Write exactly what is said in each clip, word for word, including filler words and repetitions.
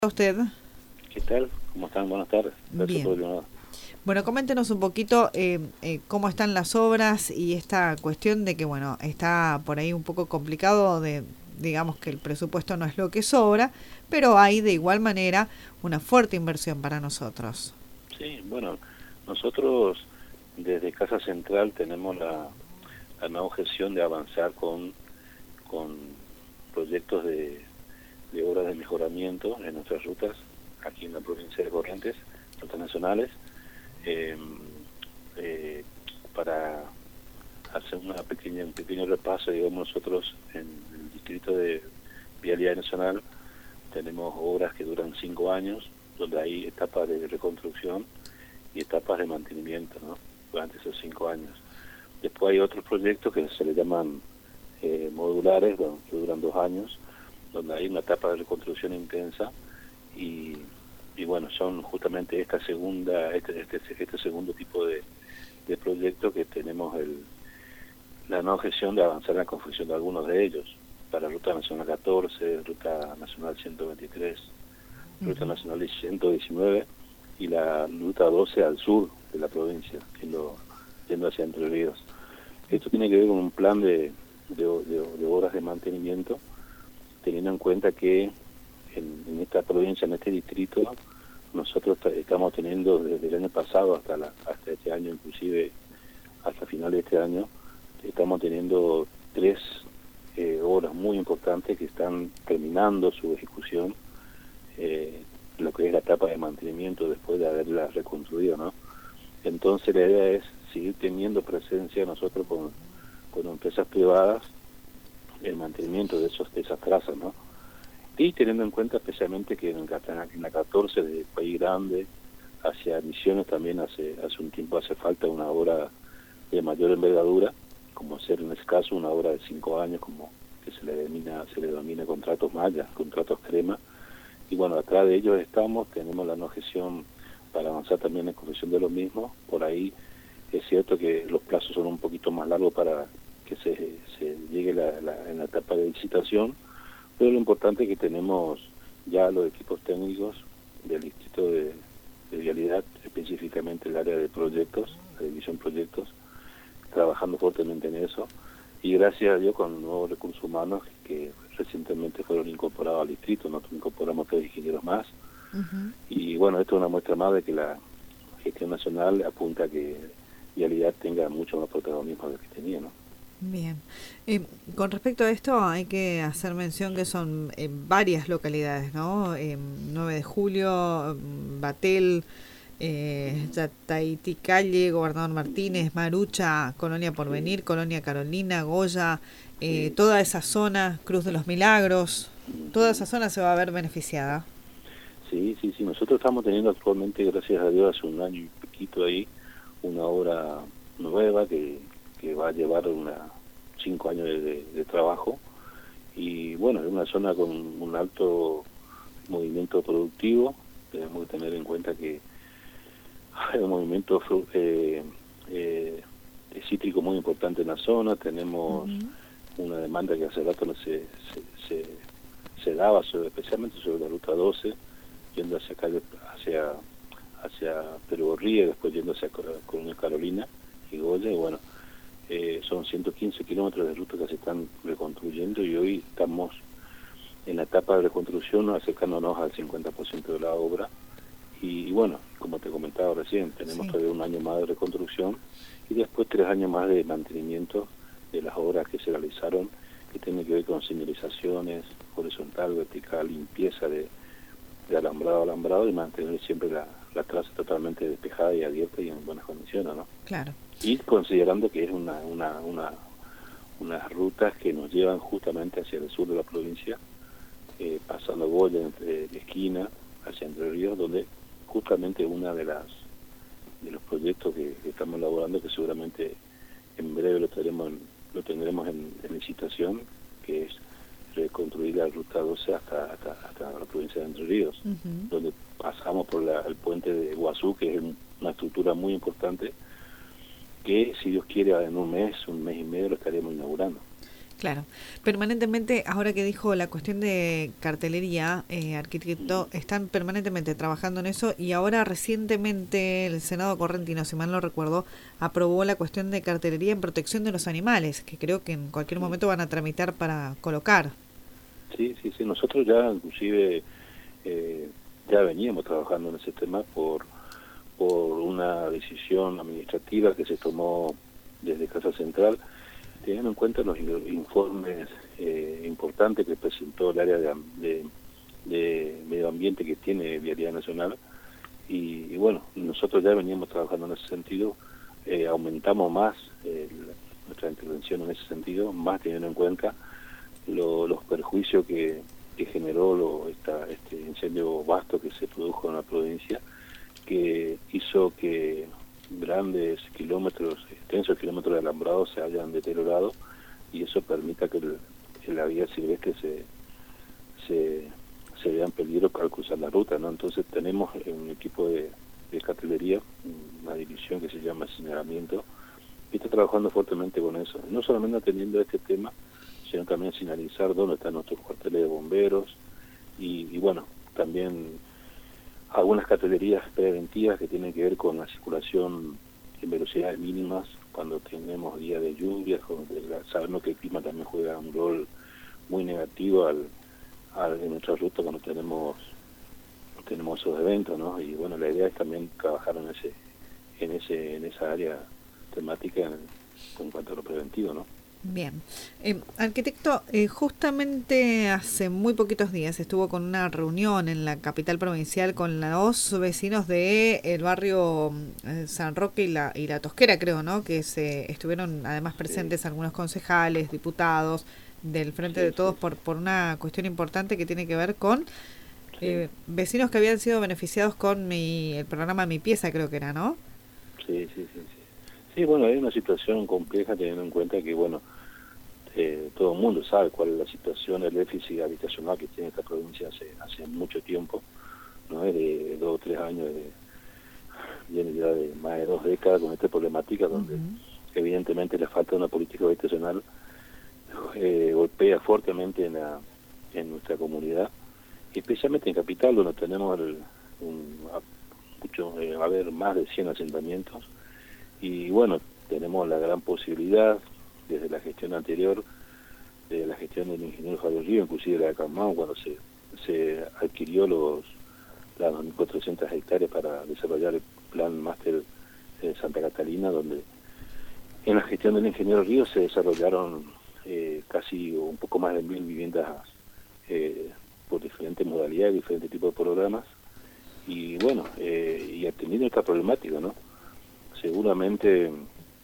Usted. ¿Qué tal? ¿Cómo están? Buenas tardes. Gracias por el llamado. Bueno, coméntenos un poquito eh, eh, cómo están las obras y esta cuestión de que, bueno, está por ahí un poco complicado de, digamos que el presupuesto no es lo que sobra, pero hay de igual manera una fuerte inversión para nosotros. Sí, bueno, nosotros desde Casa Central tenemos la, la nueva objeción de avanzar con, con proyectos de, de obras de mejoramiento en nuestras rutas, aquí en la provincia de Corrientes, rutas nacionales, eh, eh, para hacer una pequeña, un pequeño repaso. Digamos, nosotros en el distrito de Vialidad Nacional tenemos obras que duran cinco años, donde hay etapas de reconstrucción y etapas de mantenimiento, ¿no?, durante esos cinco años. Después hay otros proyectos que se le llaman eh, modulares, que duran dos años, donde hay una etapa de reconstrucción intensa y, y bueno, son justamente esta segunda, este, este, este segundo tipo de, de proyectos que tenemos el, la no objeción de avanzar en la confección de algunos de ellos, para Ruta Nacional catorce, Ruta Nacional ciento veintitrés, uh-huh. Ruta Nacional ciento diecinueve y la Ruta doce al sur de la provincia, yendo, yendo hacia Entre Ríos. Esto tiene que ver con un plan de, de, de, de obras de mantenimiento, teniendo en cuenta que en, en esta provincia, en este distrito, nosotros estamos teniendo desde el año pasado hasta, la, hasta este año, inclusive hasta final de este año, estamos teniendo tres eh, obras muy importantes que están terminando su ejecución, eh, lo que es la etapa de mantenimiento después de haberla reconstruido, ¿no? Entonces la idea es seguir teniendo presencia nosotros con, con empresas privadas el mantenimiento de, esos, de esas trazas, ¿no? Y teniendo en cuenta especialmente que en, en la catorce de País Grande hacia Misiones también hace hace un tiempo hace falta una obra de mayor envergadura, como ser en ese caso una obra de cinco años, como que se le denomina, se le denomina contratos Maya, contratos crema. Y bueno, atrás de ellos estamos, tenemos la no objeción para avanzar también en corrección de lo mismo. Por ahí es cierto que los plazos son un poquito más largos para que se, se llegue la, la, en la etapa de licitación, pero lo importante es que tenemos ya los equipos técnicos del Distrito de, de Vialidad, específicamente el área de proyectos, la división proyectos, trabajando fuertemente en eso, y gracias a Dios con nuevos recursos humanos que recientemente fueron incorporados al distrito. Nosotros incorporamos tres ingenieros más, uh-huh. Y bueno, esto es una muestra más de que la gestión nacional apunta a que Vialidad tenga mucho más protagonismo del que tenía, ¿no? Bien. Eh, con respecto a esto hay que hacer mención que son eh, varias localidades, ¿no? Eh, nueve de julio, Batel, eh, Yataiticalle, Gobernador Martínez, Marucha, Colonia Porvenir, sí. Colonia Carolina, Goya, eh, sí. Toda esa zona, Cruz de los Milagros, toda esa zona se va a ver beneficiada. Sí, sí, sí. Nosotros estamos teniendo actualmente, gracias a Dios, hace un año y poquito ahí, una obra nueva que, que va a llevar una cinco años de, de, de trabajo. Y bueno, es una zona con un alto movimiento productivo. Tenemos que tener en cuenta que hay un movimiento eh, eh, cítrico muy importante en la zona. Tenemos uh-huh. una demanda que hace rato se, se, se, se daba, sobre, especialmente sobre la Ruta doce, yendo hacia calle, hacia, hacia Perugorría, después yendo hacia Colonia Carolina y Goya, y bueno, eh, son ciento quince kilómetros de ruta que se están reconstruyendo, y hoy estamos en la etapa de reconstrucción, acercándonos al cincuenta por ciento de la obra. Y, y bueno, como te comentaba recién, tenemos sí. todavía un año más de reconstrucción y después tres años más de mantenimiento de las obras que se realizaron, que tienen que ver con señalizaciones horizontal, vertical, limpieza de, de alambrado a alambrado, y mantener siempre la, la traza totalmente despejada y abierta y en buenas condiciones, ¿no? Claro. Y considerando que es una, una, una unas rutas que nos llevan justamente hacia el sur de la provincia, eh, pasando Goya entre la esquina hacia Entre Ríos, donde justamente una de las de los proyectos que, que estamos elaborando, que seguramente en breve lo tendremos en, lo tendremos en, en licitación, que es reconstruir la Ruta doce hasta, hasta, hasta la provincia de Entre Ríos, uh-huh. donde pasamos por la, el puente de Iguazú, que es una estructura muy importante, que si Dios quiere en un mes, un mes y medio lo estaremos inaugurando. Claro, permanentemente, ahora que dijo la cuestión de cartelería, eh, arquitecto, están permanentemente trabajando en eso y ahora recientemente el Senado correntino, si mal no recuerdo, aprobó la cuestión de cartelería en protección de los animales, que creo que en cualquier momento van a tramitar para colocar. Sí, sí, sí, nosotros ya inclusive eh, ya veníamos trabajando en ese tema por, por una decisión administrativa que se tomó desde Casa Central, teniendo en cuenta los informes eh, importantes que presentó el área de, de, de medio ambiente que tiene Vialidad Nacional, y, y bueno, nosotros ya veníamos trabajando en ese sentido, eh, aumentamos más eh, nuestra intervención en ese sentido, más teniendo en cuenta lo, los perjuicios que, que generó lo, esta, este incendio vasto que se produjo en la provincia, que hizo que grandes kilómetros, extensos kilómetros de alambrado se hayan deteriorado, y eso permita que, el, que la vía silvestre se, se, se vea en peligro al cruzar la ruta, ¿no? Entonces tenemos un equipo de, de cartelería, una división que se llama señalamiento, y está trabajando fuertemente con eso, no solamente atendiendo este tema, sino también señalizar dónde están nuestros cuarteles de bomberos, y, y bueno, también algunas cartelerías preventivas que tienen que ver con la circulación en velocidades mínimas cuando tenemos días de lluvias, sabemos que el clima también juega un rol muy negativo al, al, en nuestra ruta cuando tenemos tenemos esos eventos, ¿no? Y bueno, la idea es también trabajar en ese en ese en esa área temática en, en cuanto a lo preventivo, ¿no? Bien. Eh, arquitecto, eh, justamente hace muy poquitos días estuvo con una reunión en la capital provincial con los vecinos de el barrio eh, San Roque y la, y la Tosquera, creo, ¿no? Que se estuvieron además presentes sí. algunos concejales, diputados del Frente sí, de Todos sí. por, por una cuestión importante que tiene que ver con eh, sí. vecinos que habían sido beneficiados con mi el programa Mi Pieza, creo que era, ¿no? Sí, sí, sí, sí. Sí, bueno, hay una situación compleja teniendo en cuenta que, bueno, eh, todo el mundo sabe cuál es la situación del déficit habitacional que tiene esta provincia hace hace mucho tiempo, ¿no? Es de dos o tres años, de, viene ya de más de dos décadas con esta problemática, donde uh-huh. evidentemente la falta de una política habitacional eh, golpea fuertemente en, la, en nuestra comunidad, especialmente en Capital, donde tenemos el, un, mucho, eh, va a haber más de cien asentamientos. Y bueno, tenemos la gran posibilidad, desde la gestión anterior, de la gestión del ingeniero Javier Río, inclusive la de Camao, cuando se, se adquirió los las dos mil cuatrocientas hectáreas para desarrollar el plan máster de Santa Catalina, donde en la gestión del ingeniero Río se desarrollaron eh, casi un poco más de mil viviendas eh, por diferentes modalidades, diferentes tipos de programas, y bueno, eh, y atendiendo esta problemática, ¿no? Seguramente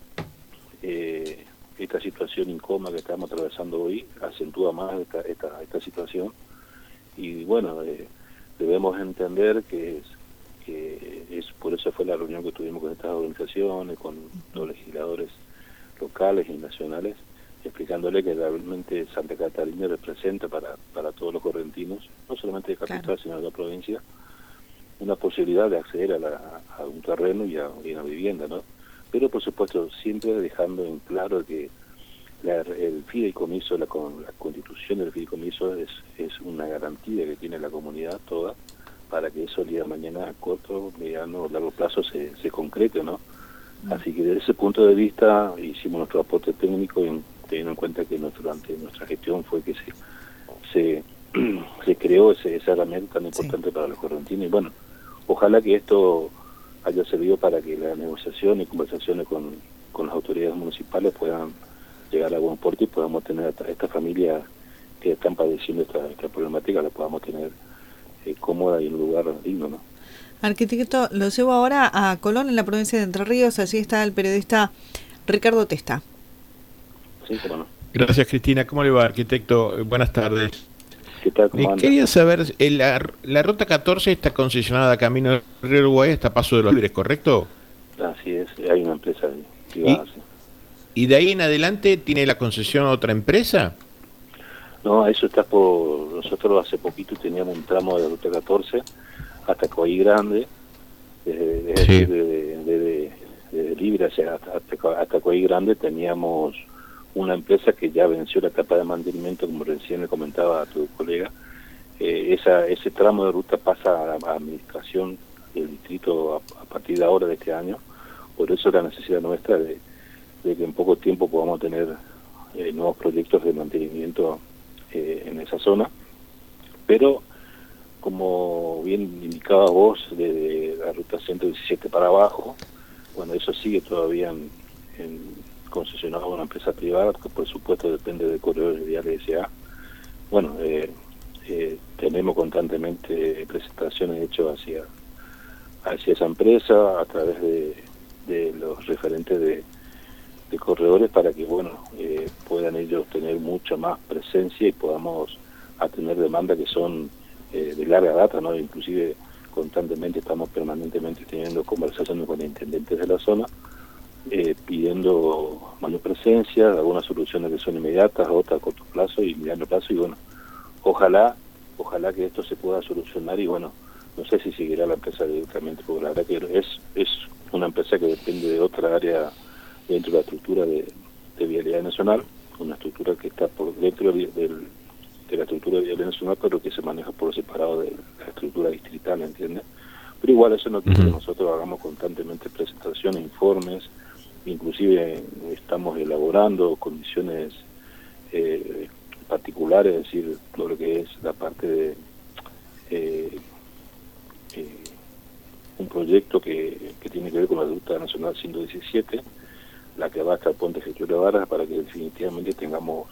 eh, esta situación incómoda que estamos atravesando hoy acentúa más esta, esta, esta situación, y bueno, eh, debemos entender que es, que es por eso fue la reunión que tuvimos con estas organizaciones, con los legisladores locales y nacionales, explicándole que realmente Santa Catalina representa para, para todos los correntinos, no solamente de Capital, claro. sino de la provincia, una posibilidad de acceder a, la, a un terreno y a, y a una vivienda, ¿no? Pero por supuesto siempre dejando en claro que la, el fideicomiso, la, la constitución del fideicomiso es, es una garantía que tiene la comunidad toda para que eso el día de mañana a corto, mediano o largo plazo se, se concrete, ¿no? Mm. Así que desde ese punto de vista hicimos nuestro aporte técnico y teniendo en cuenta que nuestro, durante nuestra gestión fue que se se, se creó ese, esa herramienta tan importante sí. para los correntinos, y bueno, ojalá que esto haya servido para que la negociación y conversaciones con, con las autoridades municipales puedan llegar a buen puerto y podamos tener a esta familia que están padeciendo esta, esta problemática, la podamos tener eh, cómoda y en un lugar digno, ¿no? Arquitecto, lo llevo ahora a Colón, en la provincia de Entre Ríos. Allí está el periodista Ricardo Testa. Sí, cómo no. Gracias, Cristina. ¿Cómo le va, arquitecto? Buenas tardes. ¿Qué tal? ¿Cómo anda? Quería saber, la, la ruta catorce está concesionada a Camino del Río Uruguay hasta Paso de los Libres, ¿correcto? Así es, hay una empresa privada. ¿Y, ¿Y de ahí en adelante tiene la concesión otra empresa? No, eso está por... Nosotros hace poquito teníamos un tramo de la ruta catorce hasta Coahí Grande, desde, es sí. decir, desde, desde, desde Libre hacia, hasta, hasta Coahí Grande teníamos una empresa que ya venció la etapa de mantenimiento, como recién le comentaba a tu colega. Eh, esa, ese tramo de ruta pasa a la administración del distrito a, a partir de ahora, de este año. Por eso la necesidad nuestra de, de que en poco tiempo podamos tener eh, nuevos proyectos de mantenimiento eh, en esa zona. Pero, como bien indicabas vos, de, de la ruta ciento diecisiete para abajo, bueno, eso sigue todavía en, en concesionado a una empresa privada, que por supuesto depende de Corredores Viales S A Bueno, eh, eh, tenemos constantemente presentaciones hechas hacia, hacia esa empresa a través de, de los referentes de, de corredores para que, bueno, eh, puedan ellos tener mucha más presencia y podamos atender demandas que son eh, de larga data, ¿no? Inclusive constantemente estamos permanentemente teniendo conversaciones con intendentes de la zona, eh, pidiendo mayor presencia, algunas soluciones que son inmediatas, otras a corto plazo y mediano plazo, y bueno, ojalá, ojalá que esto se pueda solucionar, y bueno, no sé si seguirá la empresa directamente, porque la verdad que es, es una empresa que depende de otra área dentro de la estructura de, de Vialidad Nacional, una estructura que está por dentro del, del de la estructura de Vialidad Nacional, pero que se maneja por separado de la estructura distrital, ¿entiendes? Pero igual eso no quiere que nosotros hagamos constantemente presentaciones, informes, inclusive estamos elaborando condiciones eh, particulares, es decir, todo lo que es la parte de eh, eh, un proyecto que, que tiene que ver con la Ruta Nacional ciento diecisiete, la que va hasta el Puente Getúlio Vargas, para que definitivamente tengamos,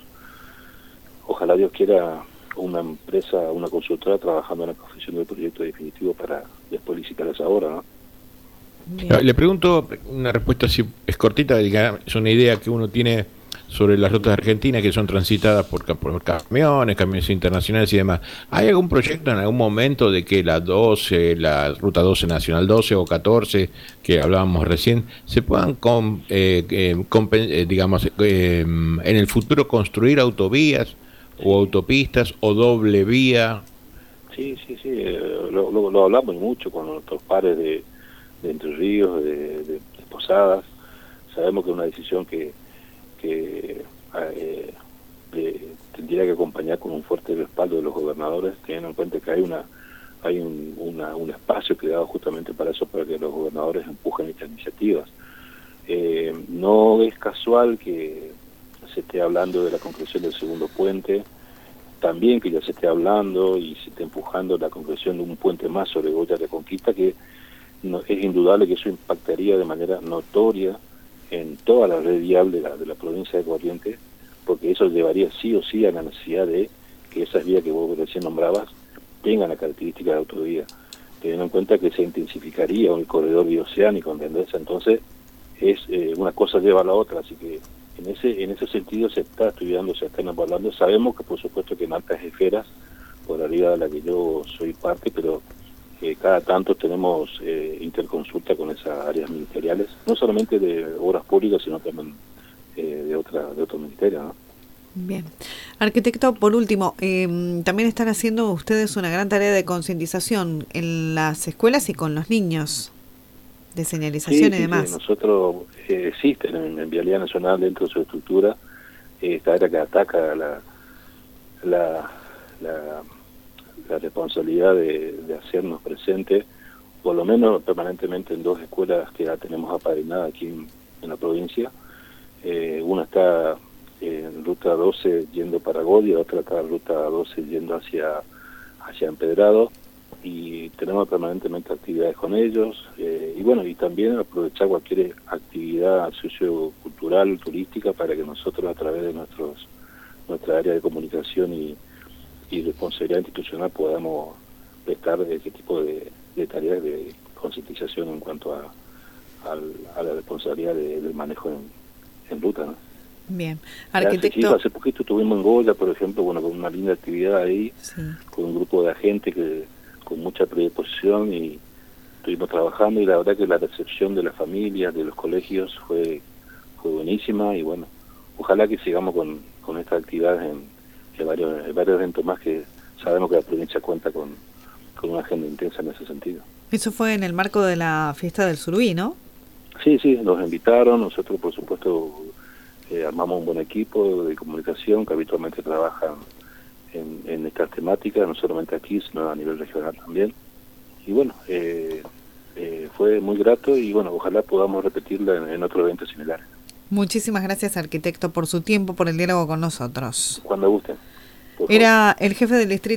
ojalá Dios quiera, una empresa, una consultora trabajando en la confección del proyecto definitivo para después licitar esa obra, ¿no? Bien. Le pregunto, una respuesta así es cortita, es una idea que uno tiene sobre las rutas argentinas que son transitadas por, por camiones, camiones internacionales y demás. ¿Hay algún proyecto en algún momento de que la doce, la ruta doce nacional doce o catorce, que hablábamos recién, se puedan, con, eh, eh, con, eh, digamos, eh, en el futuro construir autovías o autopistas o doble vía? Sí, sí, sí, eh, lo, lo, lo hablamos mucho con nuestros pares de, de Entre Ríos, de, de, de Posadas. Sabemos que es una decisión que que eh, eh, tendría que acompañar con un fuerte respaldo de los gobernadores, teniendo en cuenta que hay una hay un, una, un espacio creado justamente para eso, para que los gobernadores empujen estas iniciativas. Eh, no es casual que se esté hablando de la concreción del segundo puente, también que ya se esté hablando y se esté empujando la concreción de un puente más sobre Goya de Conquista, que no, es indudable que eso impactaría de manera notoria en toda la red viable de la, de la provincia de Corrientes, porque eso llevaría sí o sí a la necesidad de que esas vías que vos recién nombrabas tengan la característica de autovía, teniendo en cuenta que se intensificaría el corredor bioceánico, ¿entendés? Entonces, es eh, una cosa lleva a la otra, así que en ese en ese sentido se está estudiando, se está hablando. Sabemos que por supuesto que en altas esferas, por arriba de la que yo soy parte, pero Eh, cada tanto tenemos eh, interconsulta con esas áreas ministeriales, no solamente de obras públicas, sino también eh, de otra de otros ministerios, ¿no? Bien. Arquitecto, por último, eh, también están haciendo ustedes una gran tarea de concientización en las escuelas y con los niños, de señalización sí, y sí, demás. Sí, nosotros eh, existen en, en Vialidad Nacional, dentro de su estructura, eh, esta área que ataca la la, la la responsabilidad de, de hacernos presentes, por lo menos permanentemente en dos escuelas que ya tenemos apadrinadas aquí en, en la provincia. Eh, una está en ruta doce yendo para Goya, otra está en ruta doce yendo hacia, hacia Empedrado, y tenemos permanentemente actividades con ellos, eh, y bueno, y también aprovechar cualquier actividad sociocultural, turística, para que nosotros a través de nuestros nuestra área de comunicación y y responsabilidad institucional podamos prestar ese tipo de, de tareas de concientización en cuanto a, a, a la responsabilidad de, del manejo en, en ruta, ¿no? Bien, arquitecto. Hace, hace poquito estuvimos en Goya, por ejemplo, bueno, con una linda actividad ahí, sí, con un grupo de agentes que con mucha predisposición, y estuvimos trabajando, y la verdad que la recepción de las familias, de los colegios fue fue buenísima, y bueno, ojalá que sigamos con, con estas actividades en Hay varios, hay varios eventos más que sabemos que la provincia cuenta con, con una agenda intensa en ese sentido. Eso fue en el marco de la fiesta del Surubí, ¿no? Sí, sí, nos invitaron, nosotros por supuesto eh, armamos un buen equipo de comunicación que habitualmente trabaja en, en estas temáticas, no solamente aquí, sino a nivel regional también. Y bueno, eh, eh, fue muy grato y bueno, ojalá podamos repetirla en, en otros eventos similares. Muchísimas gracias, arquitecto, por su tiempo, por el diálogo con nosotros. Cuando gusten. Era el jefe del distrito